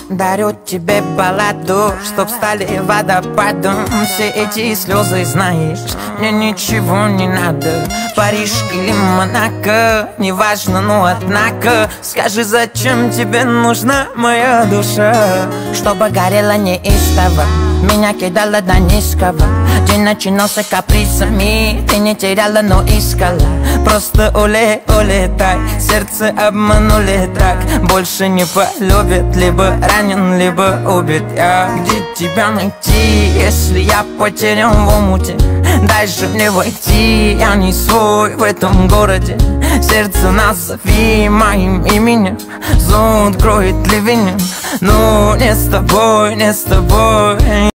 Дарю тебе балладу, чтоб стали водопадом. Все эти слезы, знаешь, мне ничего не надо. Париж или Монако, неважно, но однако скажи, зачем тебе нужна моя душа? Чтобы горела неистово, меня кидала до низкого. День начинался капризами, ты не теряла, но искала. Просто улетай, сердце обманули так. Больше не полюбит, либо ранен, либо убит. Где тебя найти, если я потерян в омуте? Дай же мне войти, я не свой в этом городе. Сердце назови моим именем, зонт кроет ливень. Но не с тобой, не с тобой.